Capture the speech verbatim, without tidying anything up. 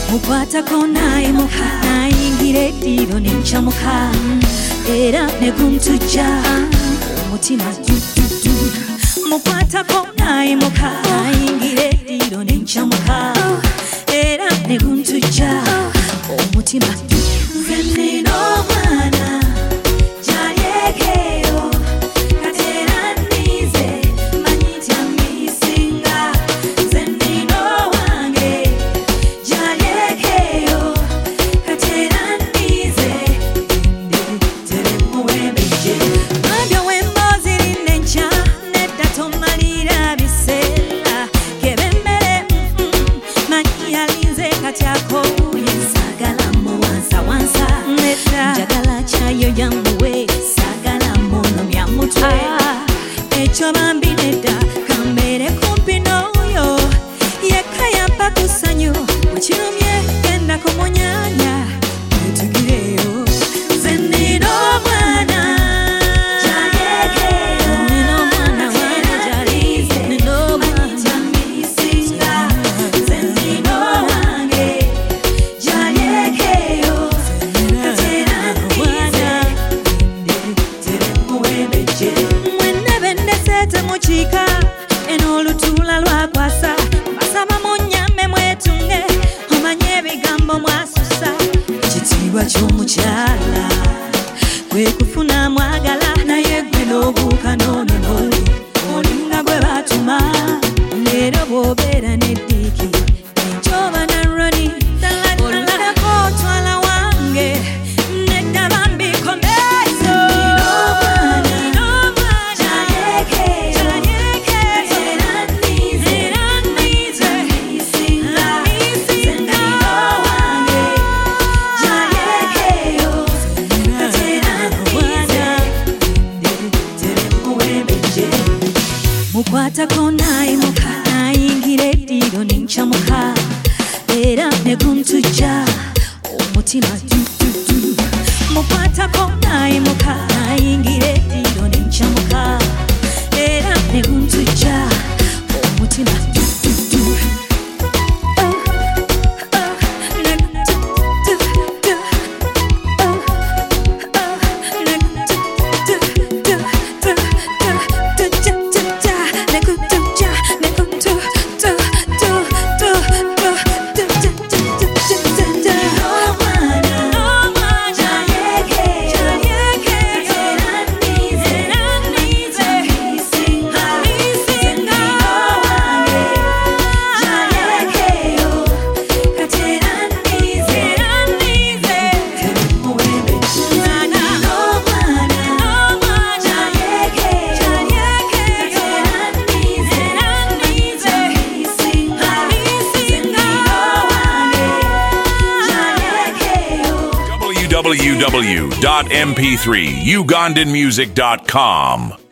mukwatako nayimuka nayingira eddiiro nencamuka era ne kuntujja omutima dududu mukwatako nayimuka nayingira eddiiro nencamuka era ne kuntujja omutima nze nina omwana gyalyekeyo kati era nnize manyi nti amisinga nze nina owange gyalyekeyo kati era nnize tere muwembejje mabyo wemboozi linnenkya nedda tomalira biseera kebemmere manyi yalinze kati akoye sagala muwansa wansa njagala kyayo yamuwe sagala muno myamutwe ekyo bambi nedda kambeere kumpi n'oyo yekka yampa ku ssanyu mukirumye genda kumunyanya etugireyo nze nina omwana gyalyekeyo nina omwana wana gyalize nina omwana gyamisinga nze nina owange gyalyekeyo kati era nnize tere muwembejje mwenna bendesete mukiika eno olutuula lwakwasa mbasaba munnyambe mwetunge omanye ebigambo mwasusa ekitiibwa ky'omukyala kwe kufuna mwagala naye gwe n'obuuka n'ononoli olinga gwe baatuma leero bw'obeera n'eddiiki enjoba naroni olulako otwala wange nedda bambikomezo nina omwana gyalyekeyo era nnize amisinga nze nina owange gyalyekeyo kati era nnize tere muwembejje mukwatako nayimuka nayingira eddiiro nencamuka era ne kuntujja omutima dududu mukwatako nayimuka nayingira eddiiro nencamuka era ne kuntujja omutima dududu Oh, oh, ne kuntujja. Oh, oh, ne kuntujja. Ne kuntujja, ne kuntujja. w w w dot m p three ugandan music dot com